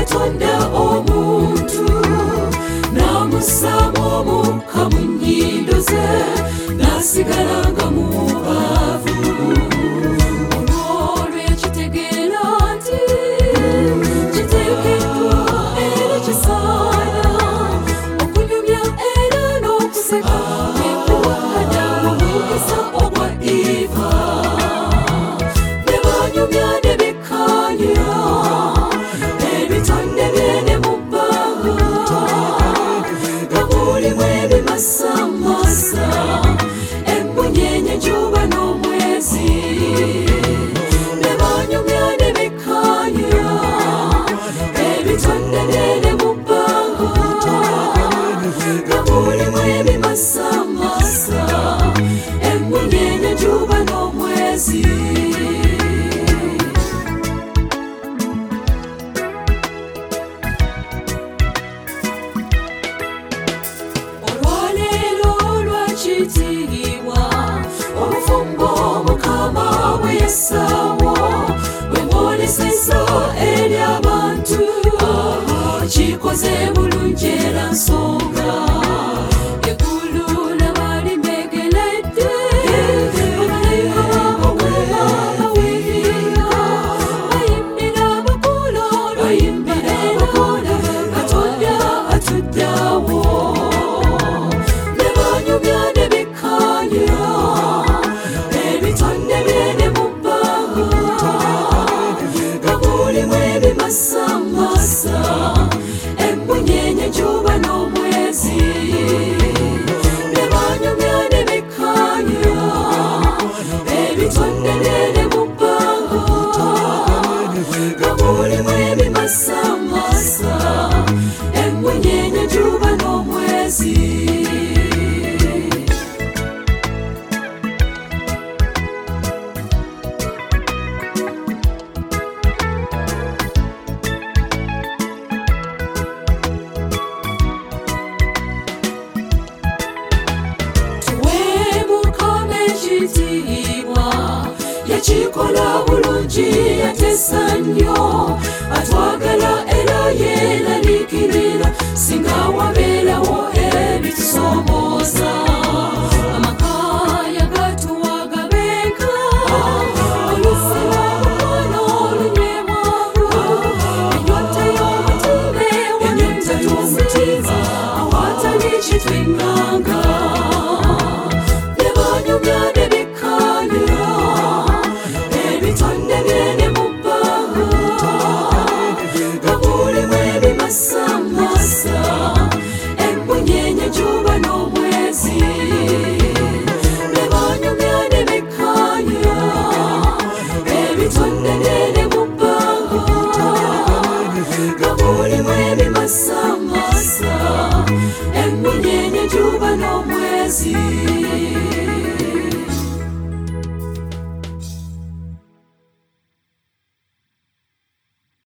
Katonda omuntu namusaba omukka mu nnyindo ze nasigala nga muwaavu. Olw'olwekyo tegeera nti kiteekeddwa era kisaana okunyumya era n'okuseka ekuwadde omukisa ogwa Eva. Ne banyumya ne bekkaanya ebitonde byene mu bbanga nga mulimu ebimasamasa emmunyenye enjuba n'omwezi. Ne banyumya ne bekkaanya ebitonde byene mu bbanga nga mulimu ebimasamasa emmunyenye enjuba n'omwezi. Olwaleero lwakitiibwa obufumbo Mukama bwe yassaawo bwe bwoleseza eri abantu kikoze bulungi era nsonga. Eggulu nabalimegeredde bamalayika b'Omukama bawiiya bayimbira abakola bayimbira abakola Katonda atudde awo. Ne banyumya ne bekkaanya ebitonde byene mu bbanga nga mulimu ebimasamasa emmunyenye enjuba n'omwezi. Ne banyumya ne bekkaanya ebitonde byene mu bbanga nga mulimu ebimasamasa emmunyenye enjuba n'omwezi. Ekitiibwa yakikola bulungi yateesa nnyo atwagala era yeeraliikirira singa wabeerawo ebitusoomooza. Amaka yagatuwa gabeeka olusira mukono olunywebwamu ennyota y'omutima awatali kitwenganga. Ne banyumya ne bekkaanya ebitonde byene mu bbanga nga mulimu ebimasamasa emmunyenye enjuba n'omwezi. Ne banyumya ne bekkaanya ebitonde byene mu bbanga nga mulimu ebimasamasa emmunyenye enjuba n'omwezi.